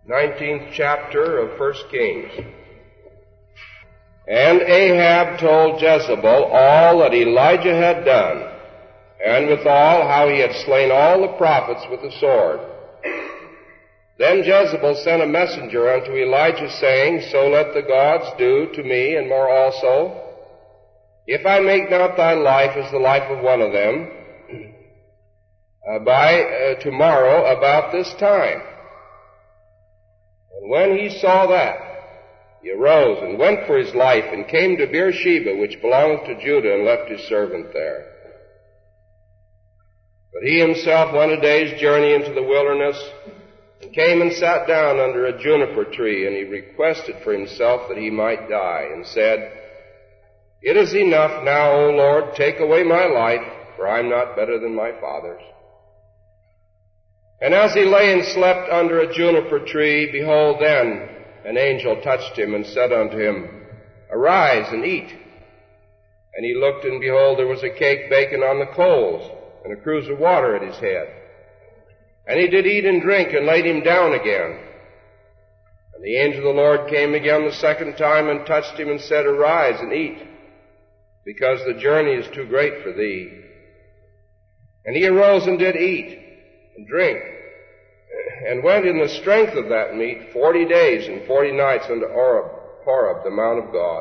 19th chapter of 1 Kings. And Ahab told Jezebel all that Elijah had done, and withal how he had slain all the prophets with the sword. Then Jezebel sent a messenger unto Elijah, saying, So let the gods do to me, and more also, if I make not thy life as the life of one of them, by tomorrow about this time. And when he saw that, he arose and went for his life, and came to Beersheba, which belongeth to Judah, and left his servant there. But he himself went a day's journey into the wilderness, and came and sat down under a juniper tree, and he requested for himself that he might die, and said, It is enough now, O Lord, take away my life, for I am not better than my fathers. And as he lay and slept under a juniper tree, behold, then an angel touched him and said unto him, Arise and eat. And he looked, and behold, there was a cake baking on the coals, and a cruse of water at his head. And he did eat and drink, and laid him down again. And the angel of the Lord came again the second time, and touched him, and said, Arise and eat, because the journey is too great for thee. And he arose and did eat and drink, and went in the strength of that meat 40 days and 40 nights unto Horeb, the mount of God.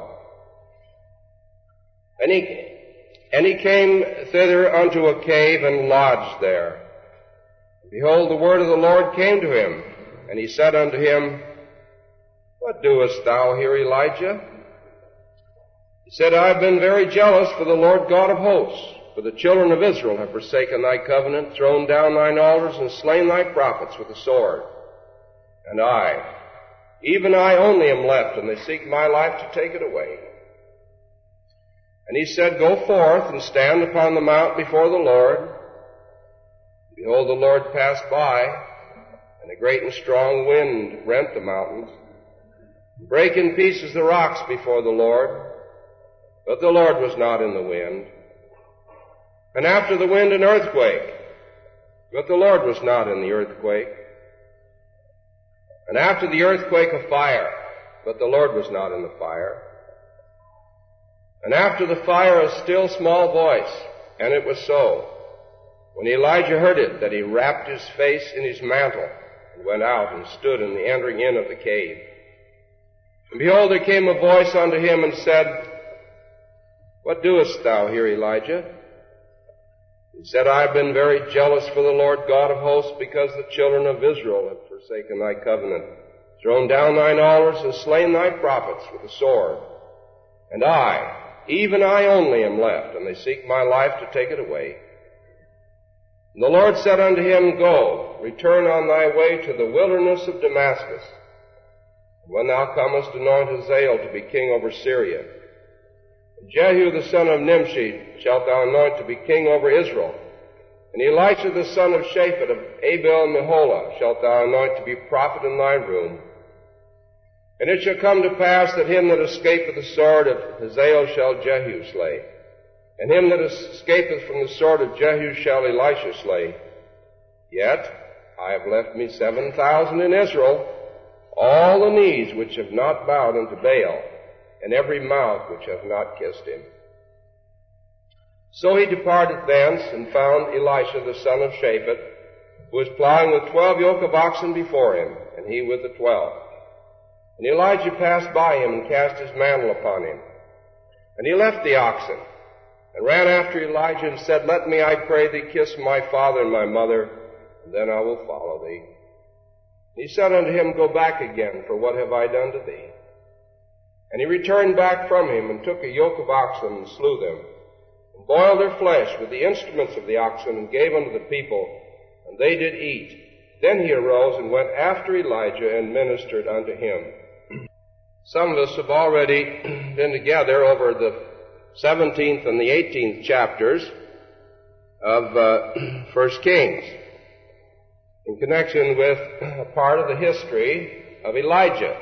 And he came thither unto a cave, and lodged there. Behold, the word of the Lord came to him, and he said unto him, What doest thou here, Elijah? He said, I have been very jealous for the Lord God of hosts, for the children of Israel have forsaken thy covenant, thrown down thine altars, and slain thy prophets with the sword. And I, even I only am left, and they seek my life to take it away. And he said, Go forth and stand upon the mount before the Lord. Behold, the Lord passed by, and a great and strong wind rent the mountains, and brake in pieces the rocks before the Lord. But the Lord was not in the wind. And after the wind an earthquake, but the Lord was not in the earthquake. And after the earthquake a fire, but the Lord was not in the fire. And after the fire a still small voice, and it was so. When Elijah heard it, that he wrapped his face in his mantle, and went out and stood in the entering in of the cave. And behold, there came a voice unto him, and said, What doest thou here, Elijah? He said, I have been very jealous for the Lord God of hosts, because the children of Israel have forsaken thy covenant, thrown down thine altars, and slain thy prophets with the sword. And I, even I only am left, and they seek my life to take it away. And the Lord said unto him, Go, return on thy way to the wilderness of Damascus. And when thou comest, anoint Hazael to be king over Syria. And Jehu the son of Nimshi shalt thou anoint to be king over Israel. And Elisha the son of Shaphat of Abel-Meholah shalt thou anoint to be prophet in thy room. And it shall come to pass that him that escapeth the sword of Hazael shall Jehu slay. And him that escapeth from the sword of Jehu shall Elisha slay. Yet I have left me 7,000 in Israel, all the knees which have not bowed unto Baal, and every mouth which hath not kissed him. So he departed thence, and found Elisha the son of Shaphat, who was plowing with 12 yoke of oxen before him, and he with the 12. And Elijah passed by him, and cast his mantle upon him. And he left the oxen, and ran after Elijah, and said, Let me, I pray thee, kiss my father and my mother, and then I will follow thee. And he said unto him, Go back again, for what have I done to thee? And he returned back from him, and took a yoke of oxen, and slew them, and boiled their flesh with the instruments of the oxen, and gave unto the people, and they did eat. Then he arose and went after Elijah, and ministered unto him. Some of us have already been together over the 17th and the 18th chapters of 1 Kings, in connection with a part of the history of Elijah.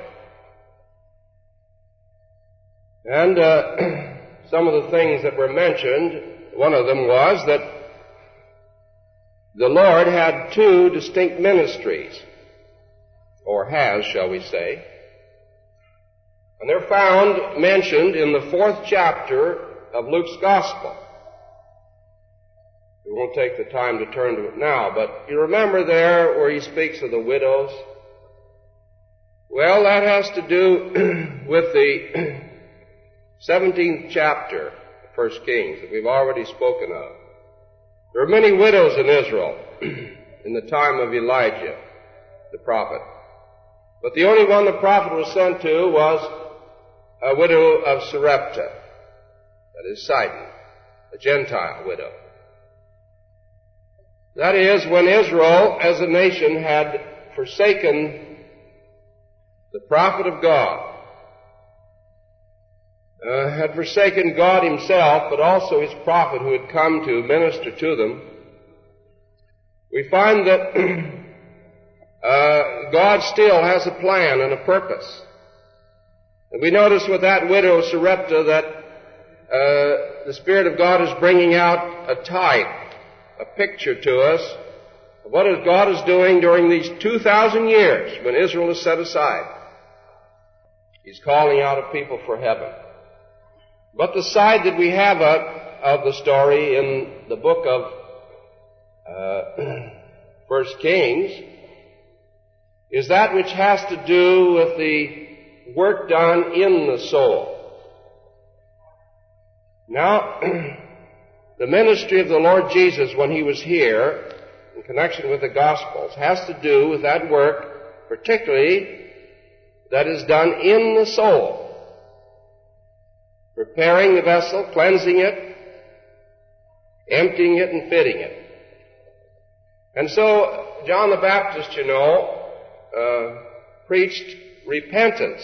And some of the things that were mentioned, one of them was that the Lord had two distinct ministries. or has, shall we say. And they're found mentioned in the 4th chapter of Luke's Gospel. We won't take the time to turn to it now, but you remember there where he speaks of the widows? Well, that has to do with the 17th chapter of 1 Kings that we've already spoken of. There are many widows in Israel in the time of Elijah, the prophet. But the only one the prophet was sent to was a widow of Sarepta, that is Sidon, a Gentile widow. That is, when Israel as a nation had forsaken the prophet of God, had forsaken God himself, but also his prophet who had come to minister to them, we find that God still has a plan and a purpose. And we notice with that widow, Sarepta, that the Spirit of God is bringing out a type, a picture to us of what God is doing during these 2,000 years when Israel is set aside. He's calling out a people for heaven. But the side that we have of the story in the book of 1 Kings is that which has to do with the work done in the soul. Now, the ministry of the Lord Jesus when he was here, in connection with the Gospels, has to do with that work, particularly that is done in the soul. Preparing the vessel, cleansing it, emptying it, and fitting it. And so, John the Baptist, preached repentance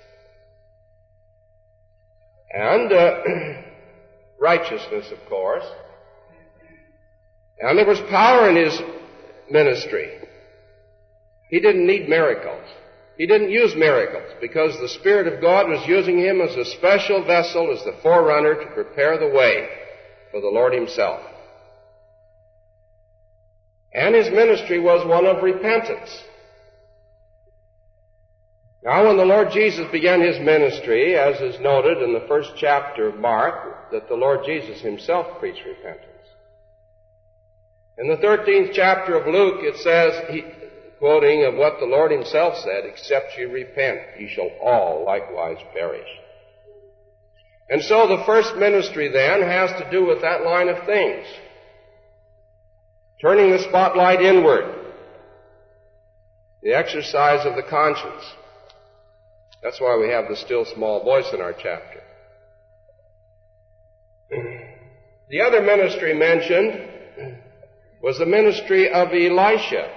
and righteousness, of course. And there was power in his ministry. He didn't need miracles. He didn't use miracles because the Spirit of God was using him as a special vessel, as the forerunner to prepare the way for the Lord himself. And his ministry was one of repentance. Now, when the Lord Jesus began his ministry, as is noted in the 1st chapter of Mark, that the Lord Jesus himself preached repentance. In the 13th chapter of Luke, it says, quoting of what the Lord himself said, "Except ye repent, ye shall all likewise perish." And so the first ministry then has to do with that line of things. Turning the spotlight inward. The exercise of the conscience. That's why we have the still small voice in our chapter. The other ministry mentioned was the ministry of Elisha.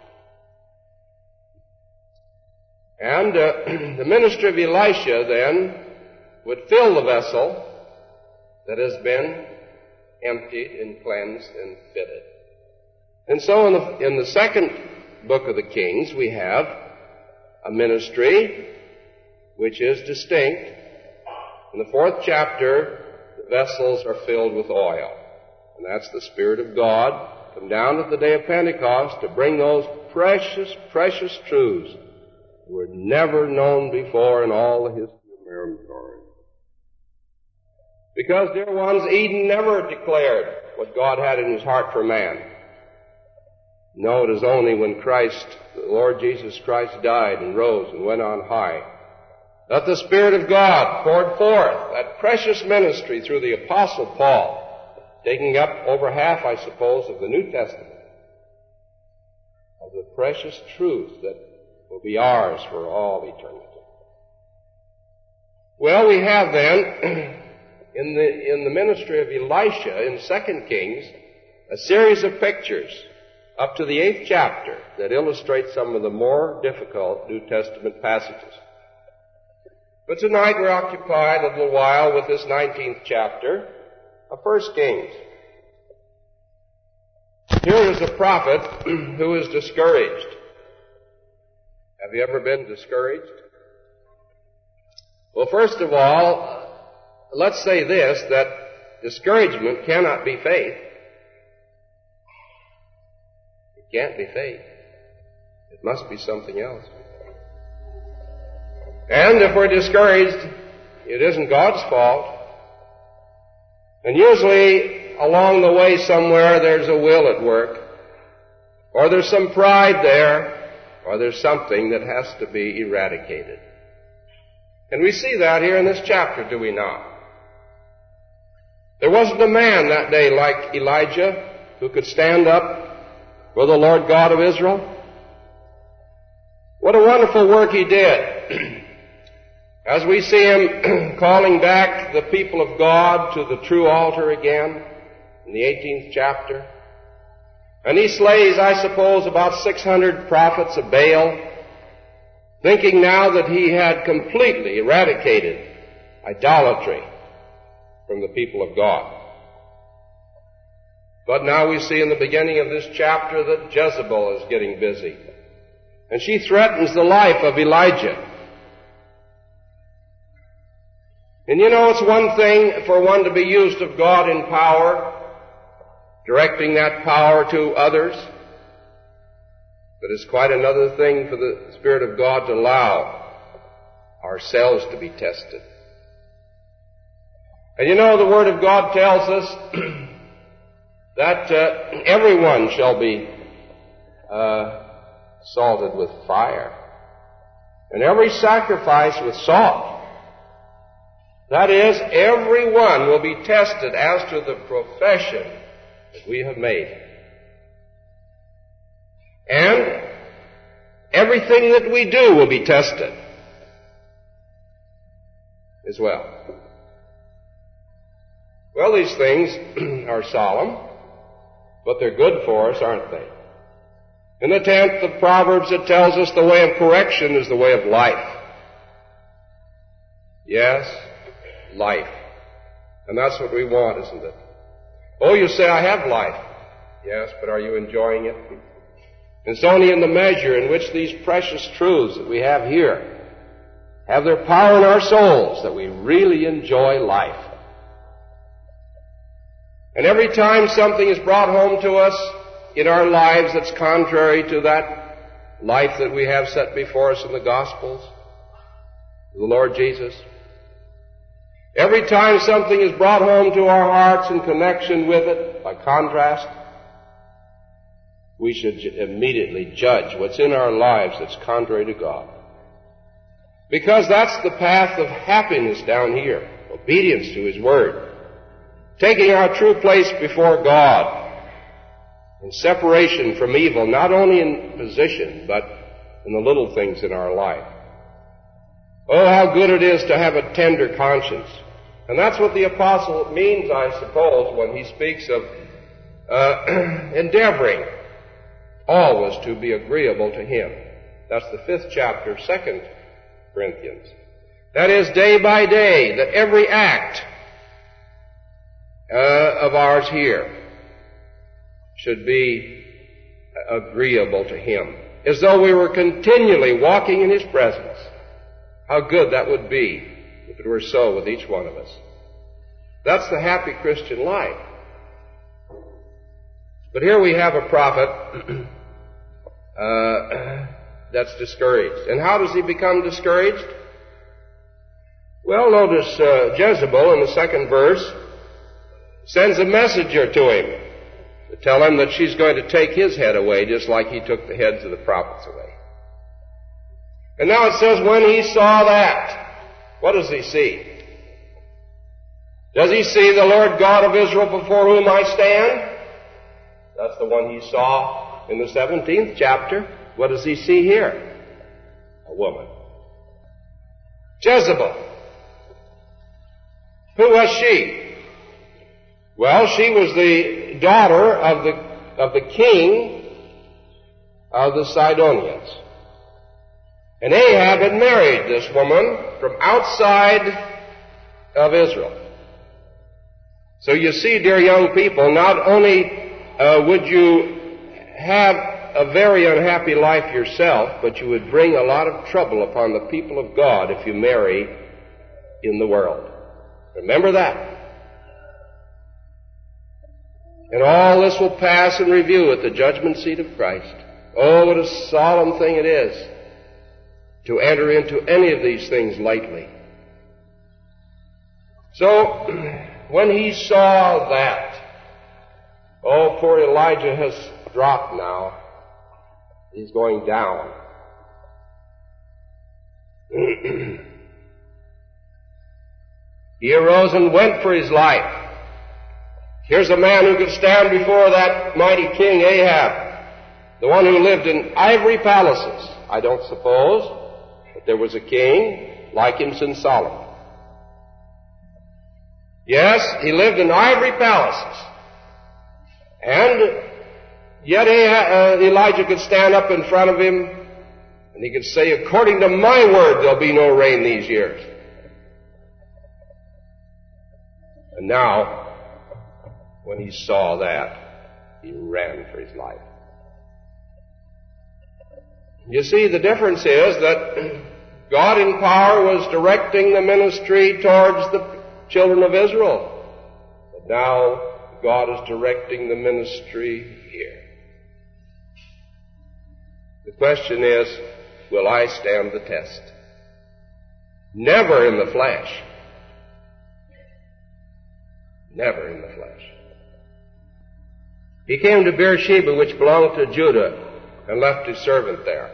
And the ministry of Elisha then would fill the vessel that has been emptied and cleansed and fitted. And so in the 2nd book of the Kings we have a ministry which is distinct. In the 4th chapter, the vessels are filled with oil. And that's the Spirit of God come down at the day of Pentecost to bring those precious, precious truths that were never known before in all the history of mankind. Because, dear ones, Eden never declared what God had in his heart for man. No, it is only when Christ, the Lord Jesus Christ, died and rose and went on high, that the Spirit of God poured forth that precious ministry through the Apostle Paul, taking up over half, I suppose, of the New Testament, of the precious truth that will be ours for all eternity. Well, we have then, in the ministry of Elisha in 2 Kings, a series of pictures up to the 8th chapter that illustrate some of the more difficult New Testament passages. But tonight we're occupied a little while with this 19th chapter of 1 Kings. Here is a prophet who is discouraged. Have you ever been discouraged? Well, first of all, let's say this, that discouragement cannot be faith. It can't be faith. It must be something else. And if we're discouraged, it isn't God's fault. And usually along the way somewhere there's a will at work, or there's some pride there, or there's something that has to be eradicated. And we see that here in this chapter, do we not? There wasn't a man that day like Elijah who could stand up for the Lord God of Israel. What a wonderful work he did. As we see him calling back the people of God to the true altar again in the 18th chapter. And he slays, I suppose, about 600 prophets of Baal, thinking now that he had completely eradicated idolatry from the people of God. But now we see in the beginning of this chapter that Jezebel is getting busy. And she threatens the life of Elijah. And you know, it's one thing for one to be used of God in power, directing that power to others. But it's quite another thing for the Spirit of God to allow ourselves to be tested. And you know, the Word of God tells us that everyone shall be salted with fire, and every sacrifice with salt. That is, everyone will be tested as to the profession that we have made. And everything that we do will be tested as well. Well, these things are solemn, but they're good for us, aren't they? In the 10th of Proverbs, it tells us the way of correction is the way of life. Yes, life. And that's what we want, isn't it? Oh, you say, I have life. Yes, but are you enjoying it? It's only in the measure in which these precious truths that we have here have their power in our souls that we really enjoy life. And every time something is brought home to us in our lives that's contrary to that life that we have set before us in the Gospels, the Lord Jesus, every time something is brought home to our hearts in connection with it, by contrast, we should immediately judge what's in our lives that's contrary to God. Because that's the path of happiness down here, obedience to His Word, taking our true place before God, in separation from evil, not only in position, but in the little things in our life. Oh, how good it is to have a tender conscience. And that's what the apostle means, I suppose, when he speaks of endeavoring always to be agreeable to Him. That's the 5th chapter, 2 Corinthians. That is, day by day, that every act of ours here should be agreeable to Him, as though we were continually walking in His presence. How good that would be if it were so with each one of us. That's the happy Christian life. But here we have a prophet that's discouraged. And how does he become discouraged? Well, notice Jezebel in the 2nd verse sends a messenger to him to tell him that she's going to take his head away just like he took the heads of the prophets away. And now it says, when he saw that, what does he see? Does he see the Lord God of Israel before whom I stand? That's the one he saw in the 17th chapter. What does he see here? A woman. Jezebel. Who was she? Well, she was the daughter of the king of the Sidonians. And Ahab had married this woman from outside of Israel. So you see, dear young people, not only would you have a very unhappy life yourself, but you would bring a lot of trouble upon the people of God if you marry in the world. Remember that. And all this will pass in review at the judgment seat of Christ. Oh, what a solemn thing it is to enter into any of these things lightly. So, when he saw that, oh, poor Elijah has dropped now. He's going down. He arose and went for his life. Here's a man who could stand before that mighty king Ahab, the one who lived in ivory palaces. I don't suppose that there was a king like him since Solomon. Yes, he lived in ivory palaces. And yet Elijah could stand up in front of him and he could say, according to my word, there'll be no rain these years. And now, when he saw that, he ran for his life. You see, the difference is that God in power was directing the ministry towards the children of Israel. But now, God is directing the ministry here. The question is, will I stand the test? Never in the flesh. Never in the flesh. He came to Beersheba, which belonged to Judah, and left his servant there.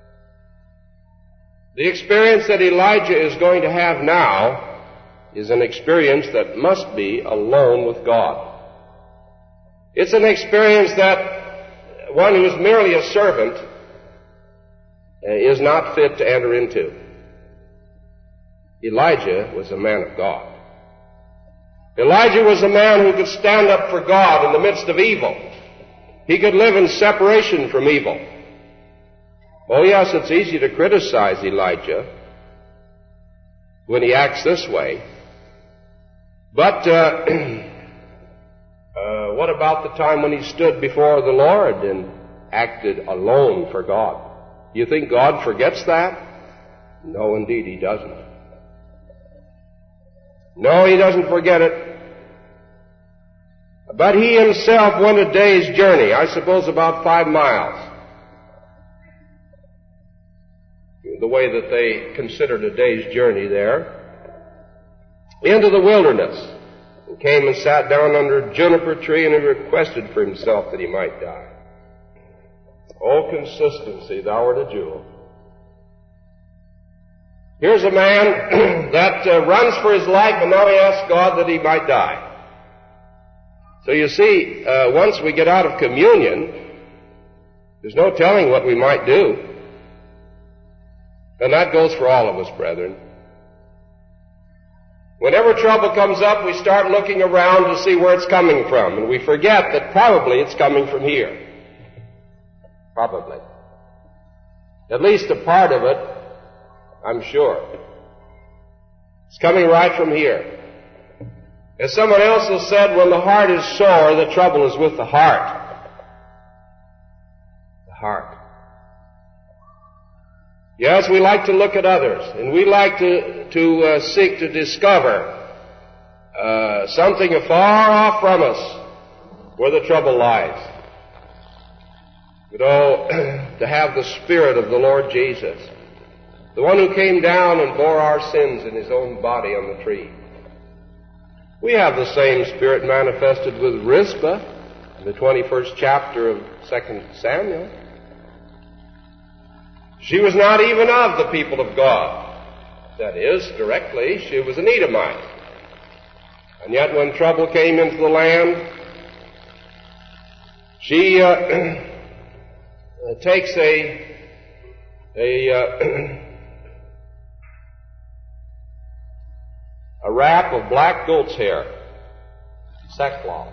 The experience that Elijah is going to have now is an experience that must be alone with God. It's an experience that one who is merely a servant is not fit to enter into. Elijah was a man of God. Elijah was a man who could stand up for God in the midst of evil. He could live in separation from evil. Oh yes, it's easy to criticize Elijah when he acts this way. But what about the time when he stood before the Lord and acted alone for God? Do you think God forgets that? No, indeed, he doesn't. No, he doesn't forget it. But he himself went a day's journey, I suppose about 5 miles. The way that they considered a day's journey there, into the wilderness, and came and sat down under a juniper tree, and he requested for himself that he might die. Oh, consistency, thou art a jewel. Here's a man that runs for his life, and now he asks God that he might die. So you see, once we get out of communion, there's no telling what we might do. And that goes for all of us, brethren. Whenever trouble comes up, we start looking around to see where it's coming from, and we forget that probably it's coming from here. Probably. At least a part of it, I'm sure. It's coming right from here. As someone else has said, when the heart is sore, the trouble is with the heart. The heart. Yes, we like to look at others, and we like to seek to discover something afar off from us where the trouble lies. But to have the Spirit of the Lord Jesus, the one who came down and bore our sins in his own body on the tree. We have the same Spirit manifested with Rizpah in the 21st chapter of 2 Samuel. She was not even of the people of God. That is, directly, she was an Edomite. And yet when trouble came into the land, she takes a wrap of black goat's hair, sackcloth,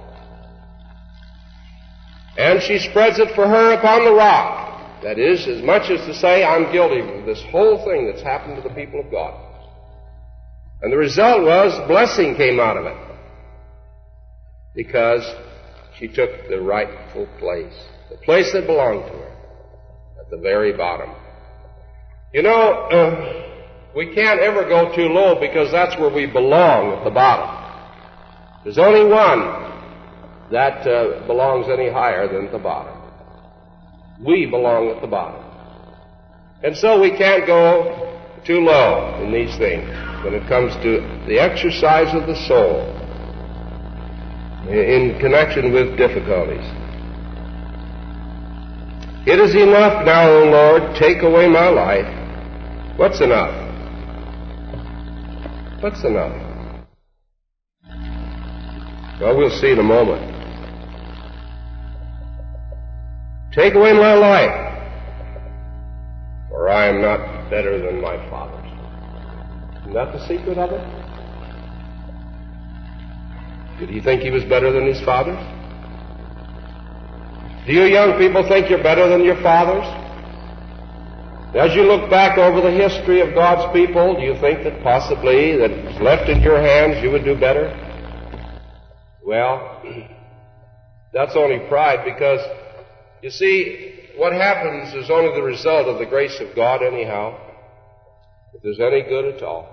and she spreads it for her upon the rock. That is, as much as to say, I'm guilty of this whole thing that's happened to the people of God. And the result was, blessing came out of it. Because she took the rightful place. The place that belonged to her. At the very bottom. You know, we can't ever go too low because that's where we belong, at the bottom. There's only one that belongs any higher than at the bottom. We belong at the bottom. And so we can't go too low in these things when it comes to the exercise of the soul in connection with difficulties. It is enough now, O Lord, take away my life. What's enough? What's enough? Well, we'll see in a moment. Take away my life, for I am not better than my fathers. Isn't that the secret of it? Did he think he was better than his fathers? Do you young people think you're better than your fathers? As you look back over the history of God's people, do you think that possibly that if it's left in your hands you would do better? Well, that's only pride, because you see, what happens is only the result of the grace of God anyhow, if there's any good at all.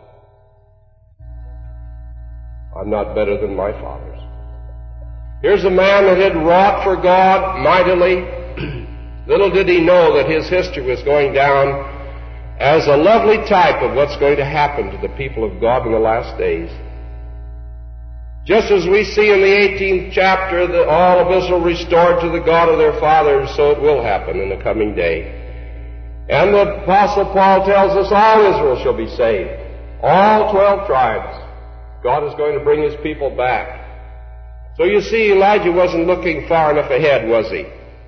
I'm not better than my fathers. Here's a man that had wrought for God mightily. Little did he know that his history was going down as a lovely type of what's going to happen to the people of God in the last days. Just as we see in the 18th chapter that all of Israel restored to the God of their fathers, so it will happen in the coming day. And the Apostle Paul tells us all Israel shall be saved. All 12 tribes. God is going to bring his people back. So you see, Elijah wasn't looking far enough ahead, was he?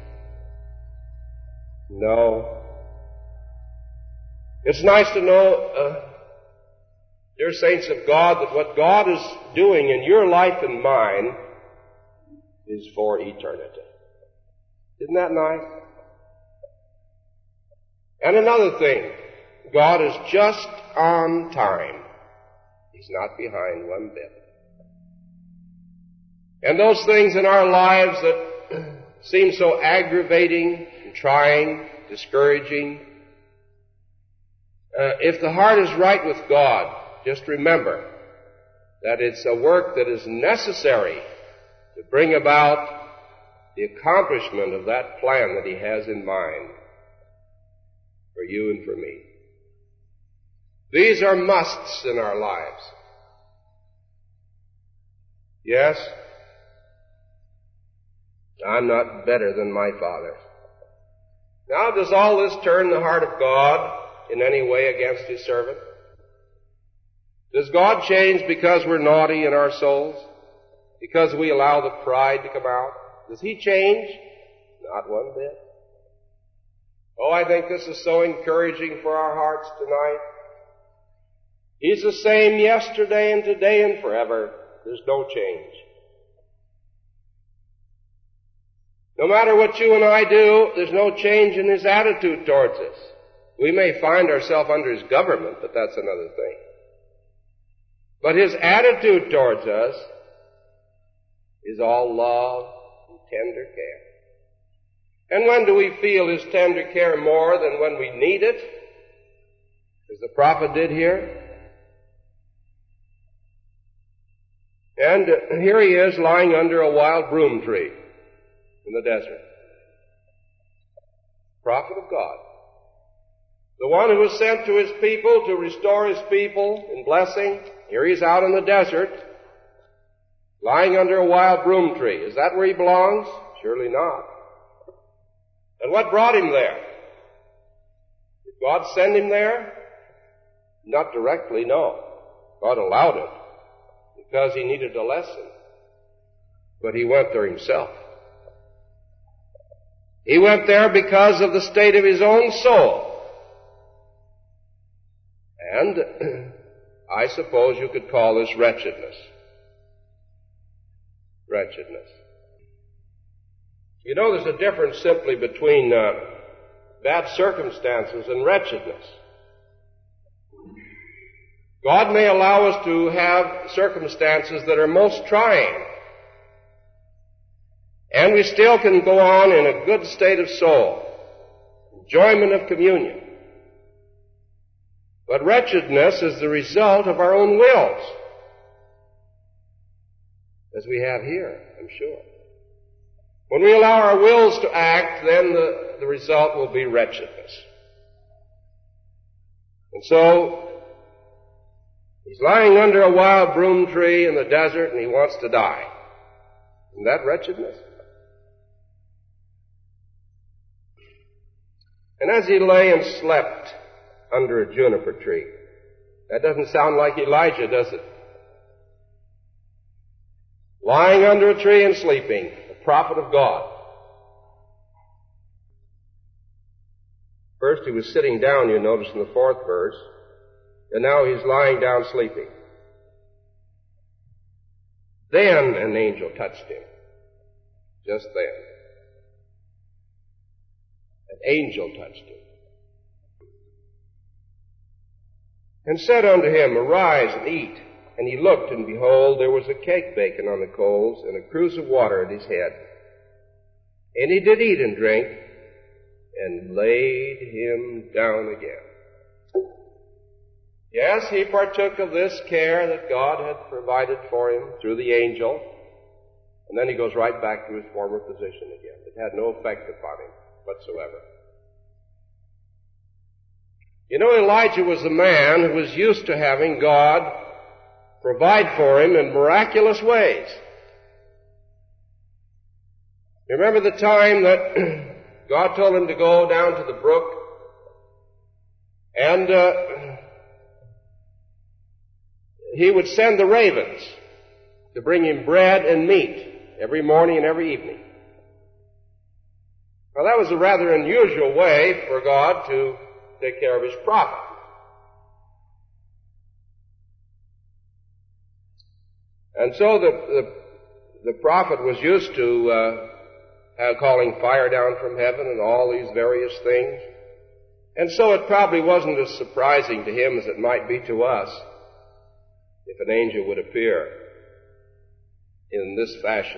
No. It's nice to know, dear saints of God, that what God is doing in your life and mine is for eternity. Isn't that nice? And another thing, God is just on time. He's not behind one bit. And those things in our lives that seem so aggravating and trying, discouraging, if the heart is right with God, just remember that it's a work that is necessary to bring about the accomplishment of that plan that he has in mind for you and for me. These are musts in our lives. Yes, I'm not better than my fathers. Now, does all this turn the heart of God in any way against his servant? Does God change because we're naughty in our souls? Because we allow the pride to come out? Does he change? Not one bit. Oh, I think this is so encouraging for our hearts tonight. He's the same yesterday and today and forever. There's no change. No matter what you and I do, there's no change in his attitude towards us. We may find ourselves under his government, but that's another thing. But his attitude towards us is all love and tender care. And when do we feel his tender care more than when we need it? As the prophet did here. And here he is lying under a wild broom tree in the desert. Prophet of God. The one who was sent to his people to restore his people in blessing. Here he's out in the desert, lying under a wild broom tree. Is that where he belongs? Surely not. And what brought him there? Did God send him there? Not directly, no. God allowed it because he needed a lesson. But he went there himself. He went there because of the state of his own soul. And I suppose you could call this wretchedness. Wretchedness. You know, there's a difference simply between bad circumstances and wretchedness. God may allow us to have circumstances that are most trying, and we still can go on in a good state of soul, enjoyment of communion. But wretchedness is the result of our own wills, as we have here, I'm sure. When we allow our wills to act, then the result will be wretchedness. And so, he's lying under a wild broom tree in the desert and he wants to die. Isn't that wretchedness? And as he lay and slept under a juniper tree, that doesn't sound like Elijah, does it? Lying under a tree and sleeping, the prophet of God. First he was sitting down, you notice in the 4th verse, and now he's lying down sleeping. Then an angel touched him. Just then. An angel touched him. And said unto him, Arise and eat. And he looked, and behold, there was a cake baking on the coals, and a cruse of water at his head. And he did eat and drink, and laid him down again. Yes, he partook of this care that God had provided for him through the angel, and then he goes right back to his former position again. It had no effect upon him whatsoever. You know, Elijah was a man who was used to having God provide for him in miraculous ways. You remember the time that God told him to go down to the brook and he would send the ravens to bring him bread and meat every morning and every evening. Now that was a rather unusual way for God to take care of his prophet. And so the prophet was used to calling fire down from heaven and all these various things. And so it probably wasn't as surprising to him as it might be to us if an angel would appear in this fashion.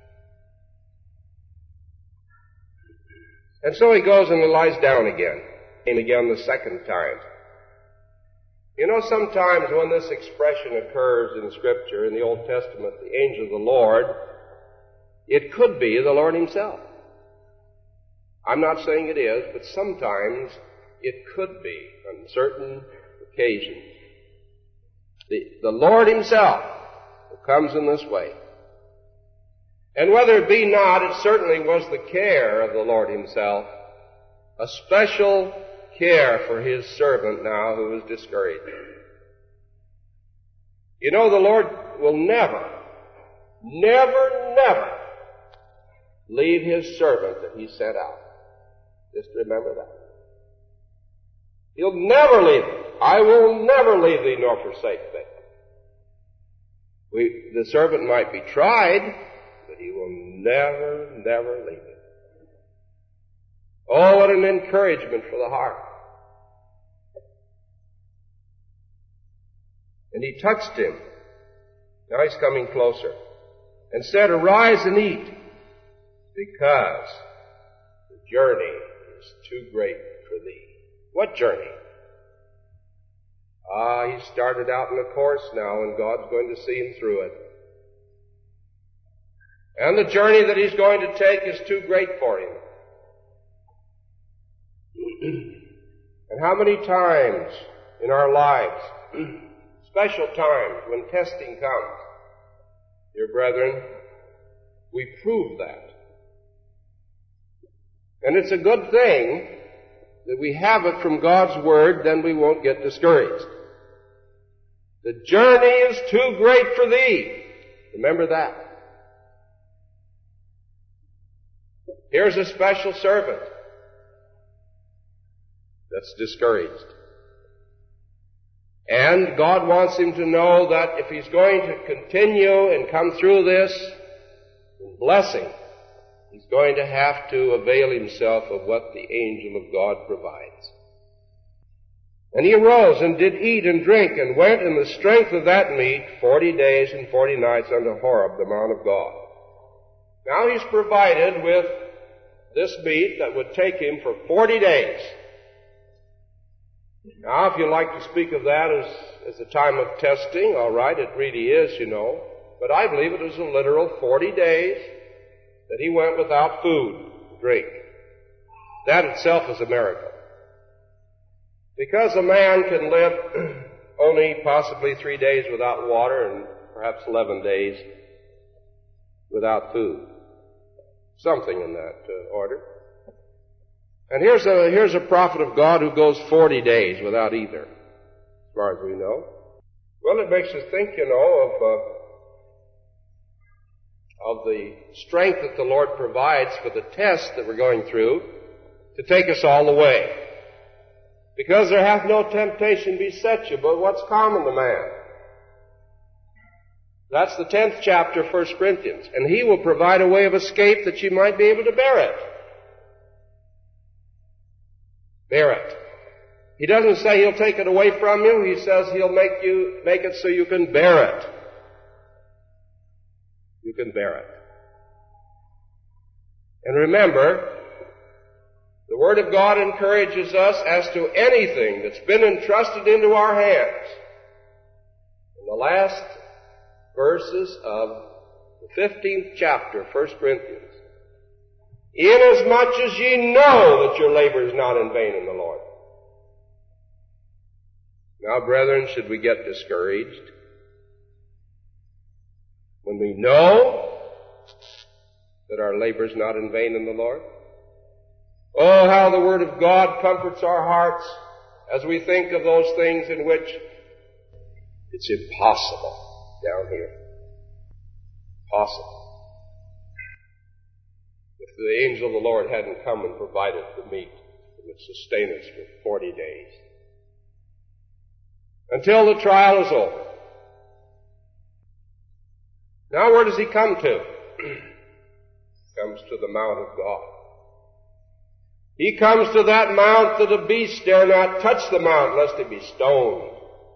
And so he goes and lies down again, and again the second time. You know, sometimes when this expression occurs in Scripture, in the Old Testament, the angel of the Lord, it could be the Lord himself. I'm not saying it is, but sometimes it could be on certain occasions. The Lord himself who comes in this way. And whether it be not, it certainly was the care of the Lord himself, a special care for his servant now who is discouraged. You know, the Lord will never leave his servant that he sent out. Just remember that. He'll never leave him. I will never leave thee nor forsake thee. The servant might be tried, but he will never leave him. Oh, what an encouragement for the heart. And he touched him. Now he's coming closer. And said, Arise and eat, because the journey is too great for thee. What journey? He started out in a course now, and God's going to see him through it. And the journey that he's going to take is too great for him. And how many times in our lives, special times when testing comes, dear brethren, we prove that. And it's a good thing that we have it from God's Word, then we won't get discouraged. The journey is too great for thee. Remember that. Here's a special servant that's discouraged. And God wants him to know that if he's going to continue and come through this in blessing, he's going to have to avail himself of what the angel of God provides. And he arose and did eat and drink, and went in the strength of that meat 40 days and 40 nights unto Horeb, the mount of God. Now he's provided with this meat that would take him for 40 days. Now, if you like to speak of that as a time of testing, all right, it really is, you know. But I believe it was a literal 40 days that he went without food, drink. That itself is a miracle. Because a man can live only possibly 3 days without water and perhaps 11 days without food. Something in that order. And here's a prophet of God who goes 40 days without either, as far as we know. Well, it makes us think, of the strength that the Lord provides for the test that we're going through to take us all the way. Because there hath no temptation beset you, but what's common to man? That's the 10th chapter of 1 Corinthians. And He will provide a way of escape that you might be able to bear it. Bear it. He doesn't say He'll take it away from you. He says He'll make it so you can bear it. You can bear it. And remember, the Word of God encourages us as to anything that's been entrusted into our hands. In the last verses of the 15th chapter of 1 Corinthians, inasmuch as ye know that your labor is not in vain in the Lord. Now, brethren, should we get discouraged when we know that our labor is not in vain in the Lord? Oh, how the Word of God comforts our hearts as we think of those things in which it's impossible down here. Possible. If the angel of the Lord hadn't come and provided the meat that would sustain us for 40 days. Until the trial is over. Now where does He come to? He comes to the Mount of God. He comes to that mount that a beast dare not touch the mount lest it be stoned.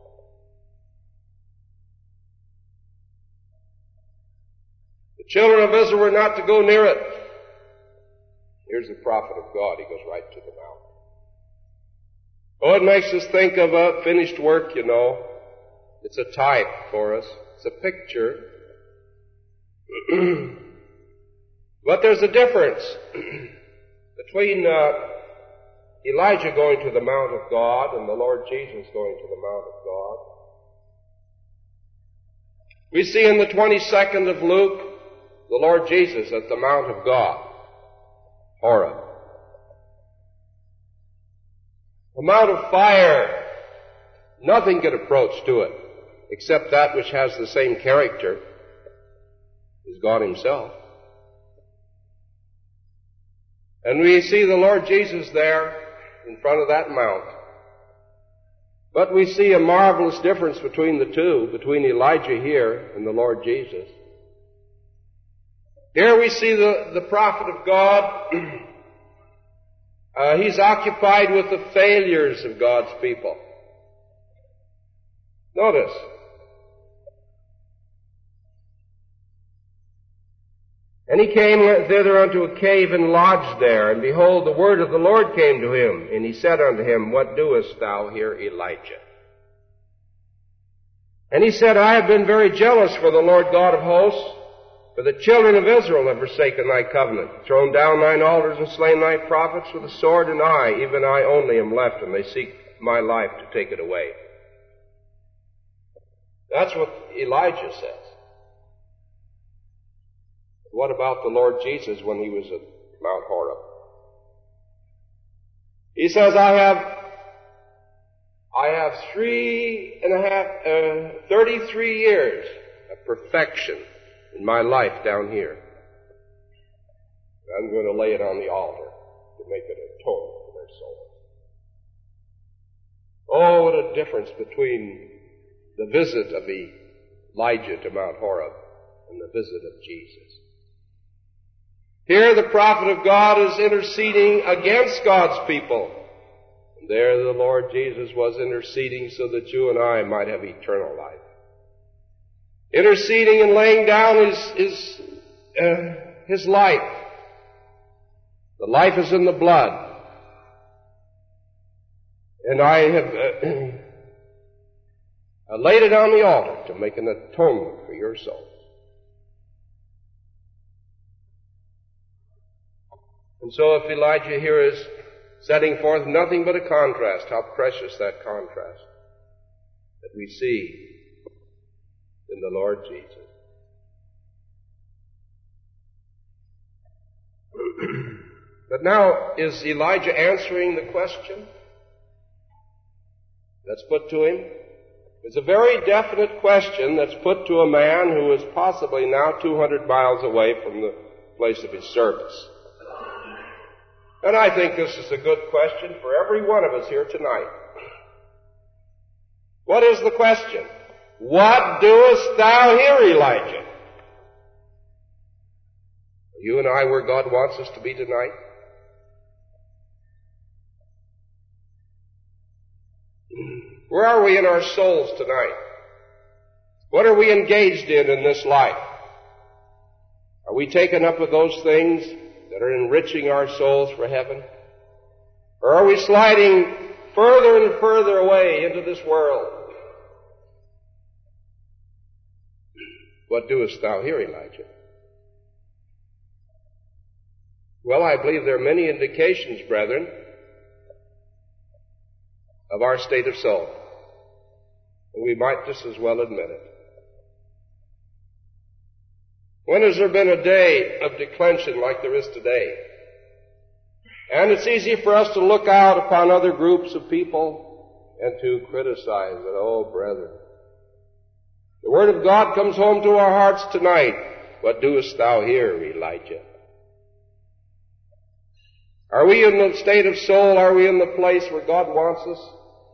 The children of Israel were not to go near it. Here's the prophet of God. He goes right to the mount. Oh, it makes us think of a finished work, It's a type for us. It's a picture. But there's a difference between Elijah going to the Mount of God and the Lord Jesus going to the Mount of God. We see in the 22nd of Luke, the Lord Jesus at the Mount of God, Horeb. A mount of fire. Nothing can approach to it except that which has the same character as God Himself. And we see the Lord Jesus there in front of that mount. But we see a marvelous difference between the two, between Elijah here and the Lord Jesus. Here we see the prophet of God. He's occupied with the failures of God's people. Notice. And he came thither unto a cave and lodged there. And behold, the word of the Lord came to him. And he said unto him, What doest thou here, Elijah? And he said, I have been very jealous for the Lord God of hosts. For the children of Israel have forsaken thy covenant, thrown down thine altars, and slain thy prophets with the sword, and I, even I only, am left, and they seek my life to take it away. That's what Elijah says. What about the Lord Jesus when He was at Mount Horeb? He says, I have 33 years of perfection in my life down here. I'm going to lay it on the altar to make it atonement for their souls. Oh, what a difference between the visit of Elijah to Mount Horeb and the visit of Jesus. Here the prophet of God is interceding against God's people. And there the Lord Jesus was interceding so that you and I might have eternal life. Interceding and laying down his life. The life is in the blood. And I have laid it on the altar to make an atonement for your souls. And so if Elijah here is setting forth nothing but a contrast. How precious that contrast that we see in the Lord Jesus. But now, is Elijah answering the question that's put to him? It's a very definite question that's put to a man who is possibly now 200 miles away from the place of his service. And I think this is a good question for every one of us here tonight. What is the question? What doest thou here, Elijah? Are you and I where God wants us to be tonight? Where are we in our souls tonight? What are we engaged in this life? Are we taken up with those things that are enriching our souls for heaven? Or are we sliding further and further away into this world? What doest thou here, Elijah? Well, I believe there are many indications, brethren, of our state of soul. And we might just as well admit it. When has there been a day of declension like there is today? And it's easy for us to look out upon other groups of people and to criticize that, oh, brethren. The Word of God comes home to our hearts tonight. What doest thou here, Elijah? Are we in the state of soul? Are we in the place where God wants us?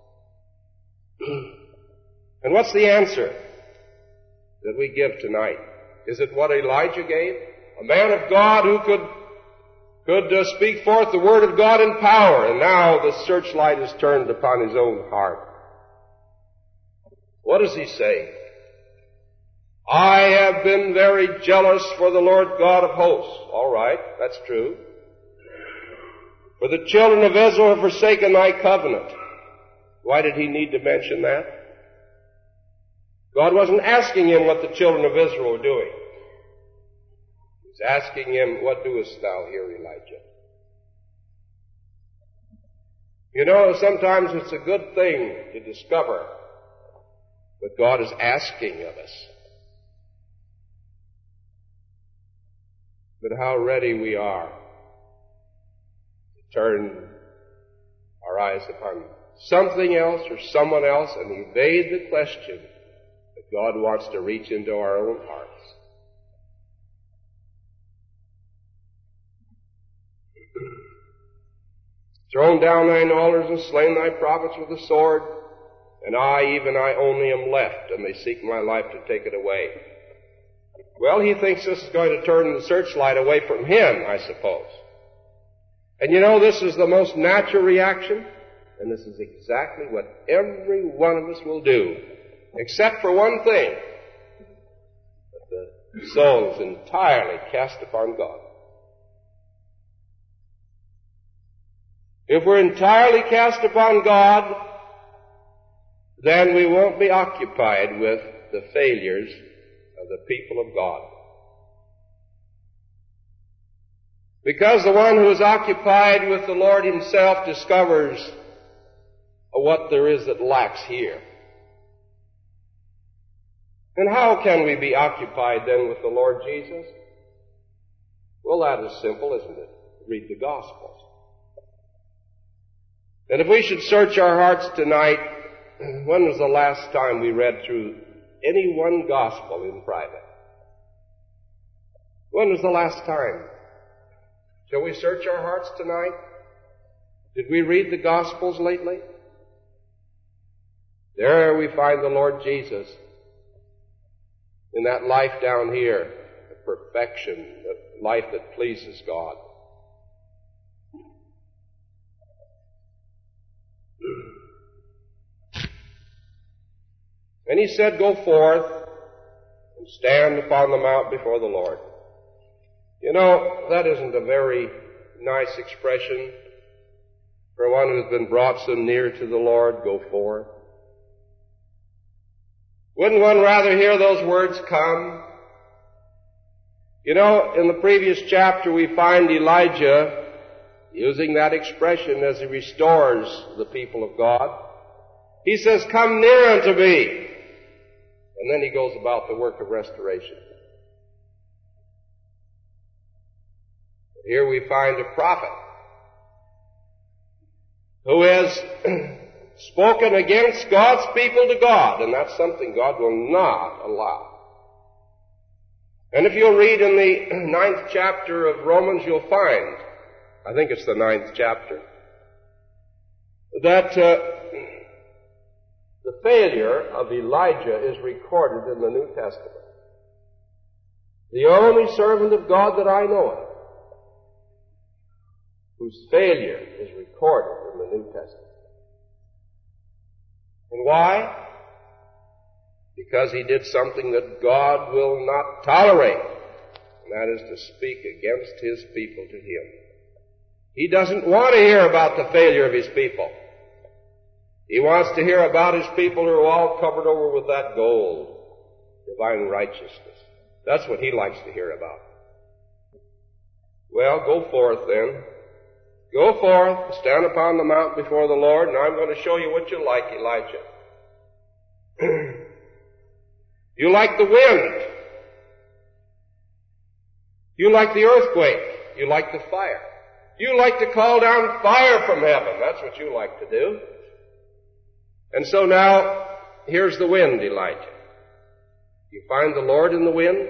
And what's the answer that we give tonight? Is it what Elijah gave? A man of God who could speak forth the Word of God in power, and now the searchlight is turned upon his own heart. What does he say? I have been very jealous for the Lord God of hosts. All right, that's true. For the children of Israel have forsaken thy covenant. Why did he need to mention that? God wasn't asking him what the children of Israel were doing. He was asking him, what doest thou here, Elijah? You know, sometimes it's a good thing to discover what God is asking of us. But how ready we are to turn our eyes upon something else or someone else and evade the question that God wants to reach into our own hearts. Thrown down thine altars and slain thy prophets with the sword, and I, even I only, am left, and they seek my life to take it away. Well, he thinks this is going to turn the searchlight away from him, I suppose. And you know, this is the most natural reaction, and this is exactly what every one of us will do, except for one thing, that the soul is entirely cast upon God. If we're entirely cast upon God, then we won't be occupied with the failures of the people of God. Because the one who is occupied with the Lord himself discovers what there is that lacks here. And how can we be occupied then with the Lord Jesus? Well, that is simple, isn't it? Read the Gospels. And if we should search our hearts tonight, when was the last time we read through any one Gospel in private? When was the last time? Shall we search our hearts tonight? Did we read the Gospels lately? There we find the Lord Jesus in that life down here, the perfection, the life that pleases God. And he said, go forth and stand upon the mount before the Lord. You know, that isn't a very nice expression for one who's been brought so near to the Lord, go forth. Wouldn't one rather hear those words, come? You know, in the previous chapter we find Elijah, using that expression as he restores the people of God. He says, "Come near unto me." And then he goes about the work of restoration. Here we find a prophet who has spoken against God's people to God, and that's something God will not allow. And if you'll read in the 9th chapter of Romans, you'll find, I think it's the 9th chapter, that the failure of Elijah is recorded in the New Testament. The only servant of God that I know of whose failure is recorded in the New Testament. And why? Because he did something that God will not tolerate, and that is to speak against his people to him. He doesn't want to hear about the failure of his people. He wants to hear about his people who are all covered over with that gold, divine righteousness. That's what he likes to hear about. Well, go forth then. Go forth, stand upon the mount before the Lord, and I'm going to show you what you like, Elijah. You like the wind. You like the earthquake. You like the fire. You like to call down fire from heaven. That's what you like to do. And so now, here's the wind, Elijah. You find the Lord in the wind?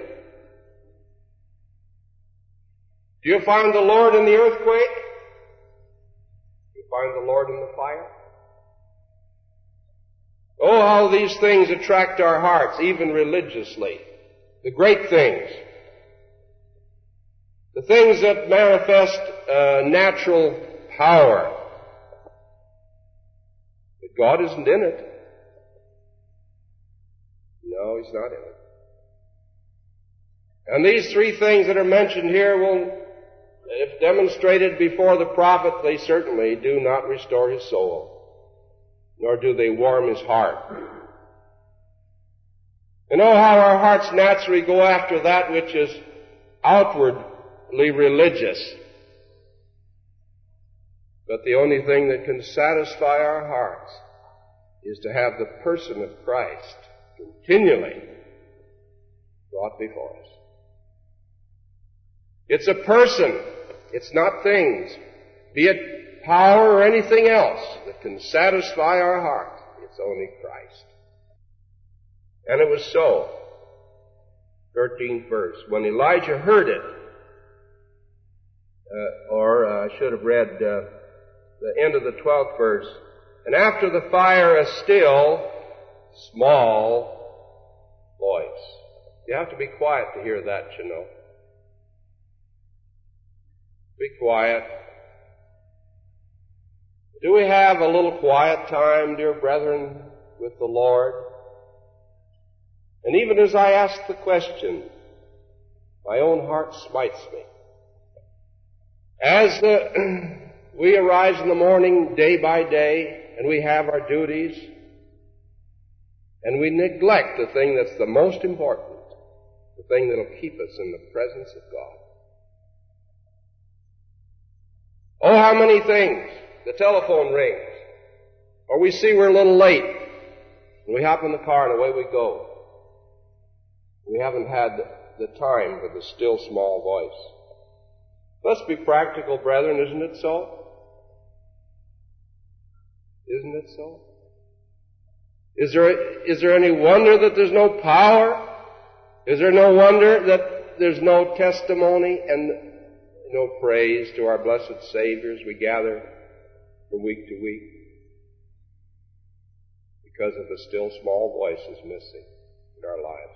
Do you find the Lord in the earthquake? Do you find the Lord in the fire? Oh, how these things attract our hearts, even religiously. The great things. The things that manifest natural power. But God isn't in it. No, He's not in it. And these three things that are mentioned here will, if demonstrated before the prophet, they certainly do not restore his soul, nor do they warm his heart. And oh, how our hearts naturally go after that which is outwardly religious. But the only thing that can satisfy our hearts is to have the person of Christ continually brought before us. It's a person. It's not things, be it power or anything else, that can satisfy our hearts. It's only Christ. And it was so. 13th verse. When Elijah heard it, I should have read the end of the 12th verse. And after the fire, a still, small voice. You have to be quiet to hear that, you know. Be quiet. Do we have a little quiet time, dear brethren, with the Lord? And even as I ask the question, my own heart smites me. As we arise in the morning day by day, and we have our duties, and we neglect the thing that's the most important, the thing that'll keep us in the presence of God. Oh, how many things. The telephone rings. Or we see we're a little late. And we hop in the car and away we go. We haven't had the time for the still small voice. Let's be practical, brethren, isn't it so? Isn't it so? Is there any wonder that there's no power? Is there no wonder that there's no testimony and no praise to our blessed Savior as we gather from week to week? Because of the still small voice is missing in our lives.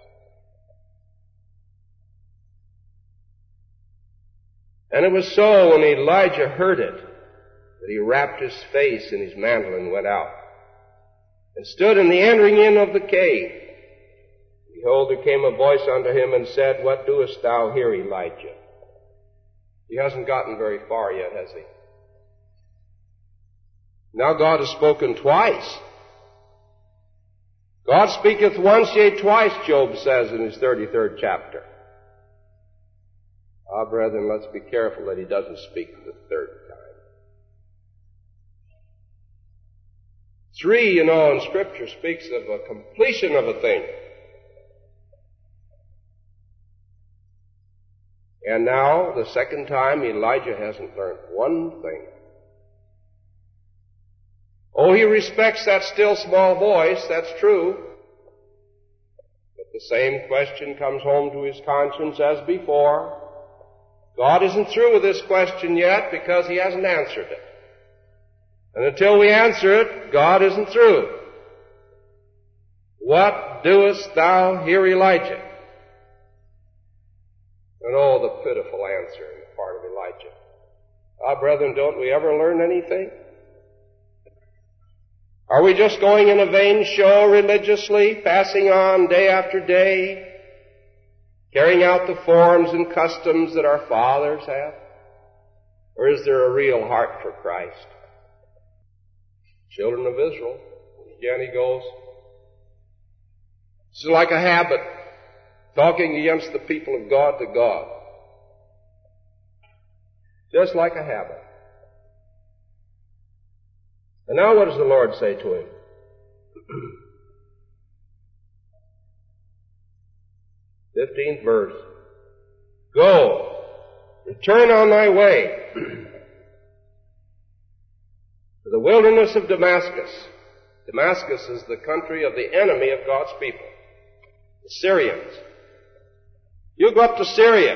And it was so when Elijah heard it that he wrapped his face in his mantle and went out and stood in the entering in of the cave. Behold, there came a voice unto him and said, What doest thou here, Elijah? He hasn't gotten very far yet, has he? Now God has spoken twice. God speaketh once, yea, twice, Job says in his 33rd chapter. Ah, brethren, let's be careful that he doesn't speak the third time. 3, in Scripture speaks of a completion of a thing. And now, the second time, Elijah hasn't learned one thing. Oh, he respects that still small voice, that's true. But the same question comes home to his conscience as before. God isn't through with this question yet because he hasn't answered it. And until we answer it, God isn't through. What doest thou here, Elijah? And oh, the pitiful answer on the part of Elijah. Ah, brethren, don't we ever learn anything? Are we just going in a vain show religiously, passing on day after day, carrying out the forms and customs that our fathers have? Or is there a real heart for Christ? Children of Israel, again he goes. This is like a habit, talking against the people of God to God. Just like a habit. And now what does the Lord say to him? 15th verse. Go, return on thy way to the wilderness of Damascus. Damascus is the country of the enemy of God's people, the Syrians. You go up to Syria.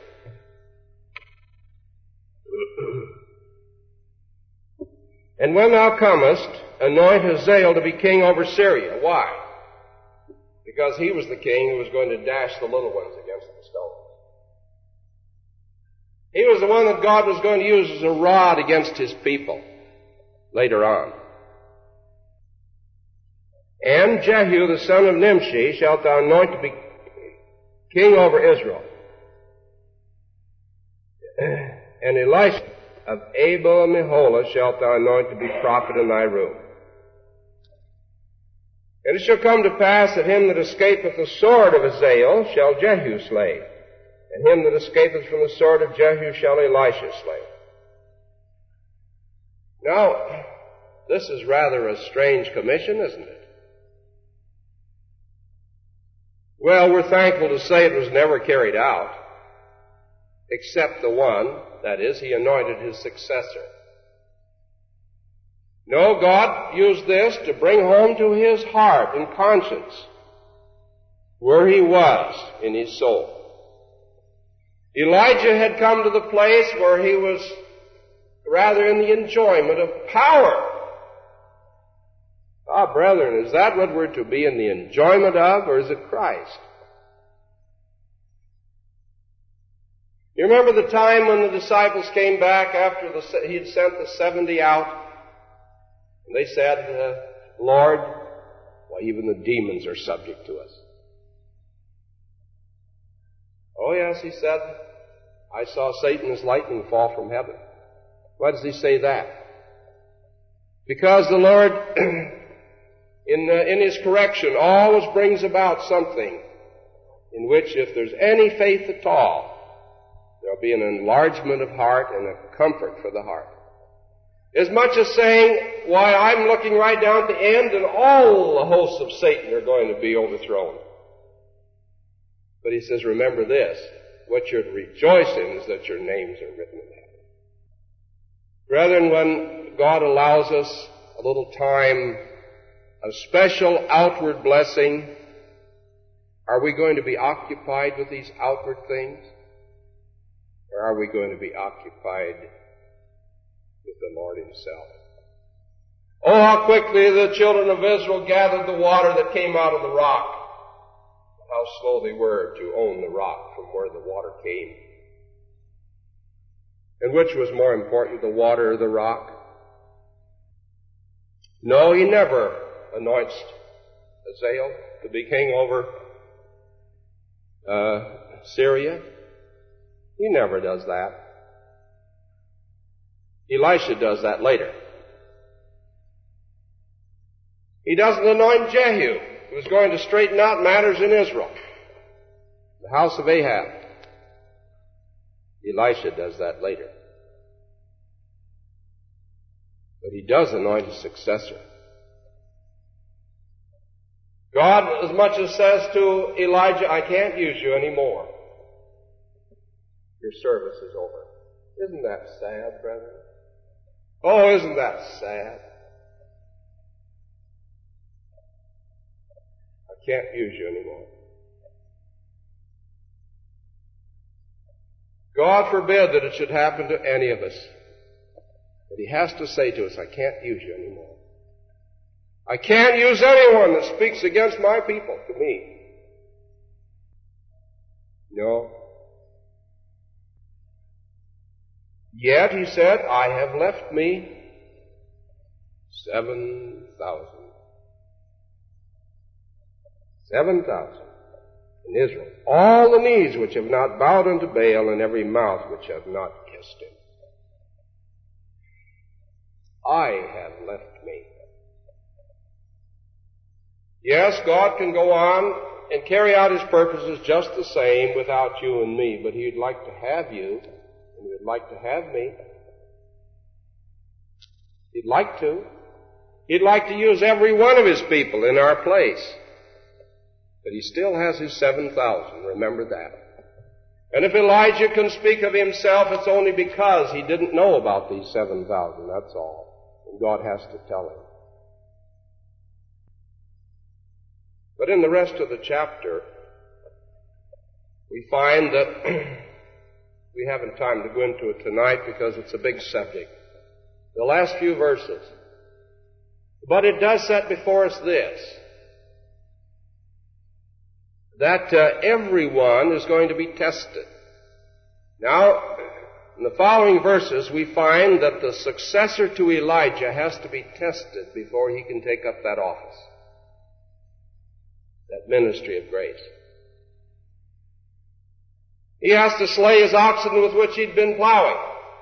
And when thou comest, anoint Hazael to be king over Syria. Why? Because he was the king who was going to dash the little ones against the stones. He was the one that God was going to use as a rod against his people later on. And Jehu, the son of Nimshi, shalt thou anoint to be king over Israel. And Elisha of Abel Meholah shalt thou anoint to be prophet in thy room. And it shall come to pass that him that escapeth the sword of Hazael shall Jehu slay, and him that escapeth from the sword of Jehu shall Elisha slay. Now, this is rather a strange commission, isn't it? Well, we're thankful to say it was never carried out, except the one, that is, he anointed his successor. No, God used this to bring home to his heart and conscience where he was in his soul. Elijah had come to the place where he was rather in the enjoyment of power. Ah, brethren, is that what we're to be in the enjoyment of, or is it Christ? You remember the time when the disciples came back after he had sent the 70 out? And they said, Lord, why, even the demons are subject to us. Oh yes, he said, I saw Satan as lightning fall from heaven. Why does he say that? Because the Lord, in his correction, always brings about something in which, if there's any faith at all, there'll be an enlargement of heart and a comfort for the heart. As much as saying, why, I'm looking right down at the end and all the hosts of Satan are going to be overthrown. But he says, remember this, what you're to rejoice in is that your names are written in heaven. Brethren, when God allows us a little time of special outward blessing, are we going to be occupied with these outward things? Or are we going to be occupied with the Lord himself? Oh, how quickly the children of Israel gathered the water that came out of the rock. How slow they were to own the rock from where the water came. And which was more important, the water or the rock? No, he never anoints Hazael to be king over Syria. He never does that. Elisha does that later. He doesn't anoint Jehu, who is going to straighten out matters in Israel, the house of Ahab. Elisha does that later. But he does anoint his successor. God as much as says to Elijah, I can't use you anymore. Your service is over. Isn't that sad, brethren? Oh, isn't that sad? I can't use you anymore. God forbid that it should happen to any of us. But He has to say to us, I can't use you anymore. I can't use anyone that speaks against my people to me. No. Yet, He said, I have left me 7,000. 7,000 in Israel. All the knees which have not bowed unto Baal, and every mouth which hath not kissed him. I have left me. Yes, God can go on and carry out His purposes just the same without you and me, but He'd like to have you, and He'd like to have me. He'd like to. He'd like to use every one of His people in our place. But He still has His 7,000, remember that. And if Elijah can speak of himself, it's only because he didn't know about these 7,000, that's all. And God has to tell him. But in the rest of the chapter, we find that we haven't time to go into it tonight because it's a big subject. The last few verses. But it does set before us this, that everyone is going to be tested. Now, in the following verses, we find that the successor to Elijah has to be tested before he can take up that office, that ministry of grace. He has to slay his oxen with which he'd been plowing.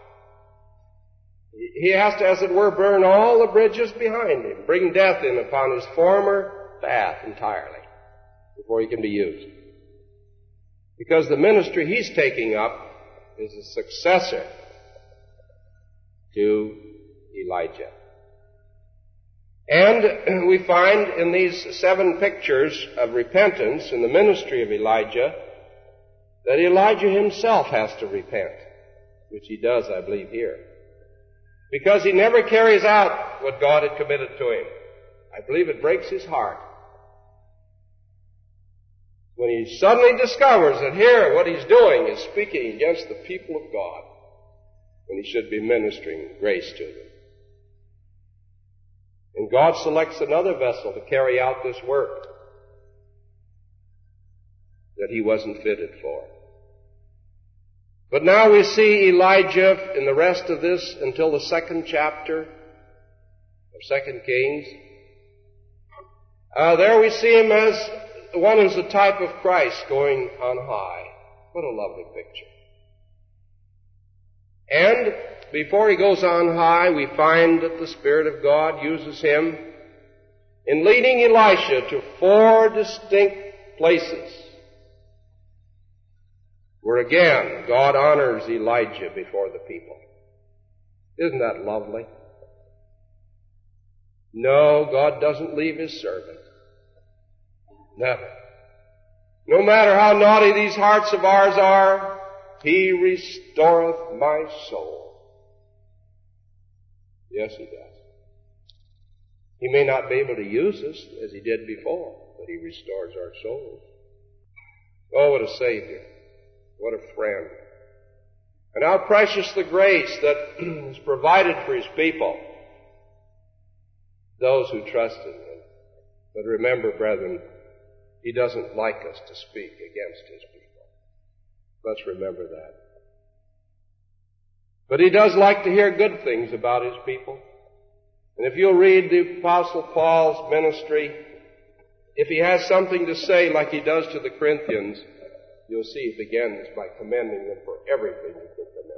He has to, as it were, burn all the bridges behind him, bring death in upon his former path entirely before he can be used. Because the ministry he's taking up is a successor to Elijah. And we find in these 7 pictures of repentance in the ministry of Elijah that Elijah himself has to repent, which he does, I believe, here. Because he never carries out what God had committed to him. I believe it breaks his heart when he suddenly discovers that here what he's doing is speaking against the people of God when he should be ministering grace to them. And God selects another vessel to carry out this work that he wasn't fitted for. But now we see Elijah in the rest of this until the 2nd chapter of 2 Kings. There we see him as one who's a type of Christ going on high. What a lovely picture. And before he goes on high, we find that the Spirit of God uses him in leading Elisha to 4 distinct places where again God honors Elijah before the people. Isn't that lovely? No, God doesn't leave His servant. Never. No matter how naughty these hearts of ours are, He restoreth my soul. Yes, He does. He may not be able to use us as He did before, but He restores our souls. Oh, what a Savior. What a friend. And how precious the grace that is provided for His people, those who trust in Him. But remember, brethren, He doesn't like us to speak against His people. Let's remember that. But He does like to hear good things about His people. And if you'll read the Apostle Paul's ministry, if he has something to say like he does to the Corinthians, you'll see he begins by commending them for everything he can commend.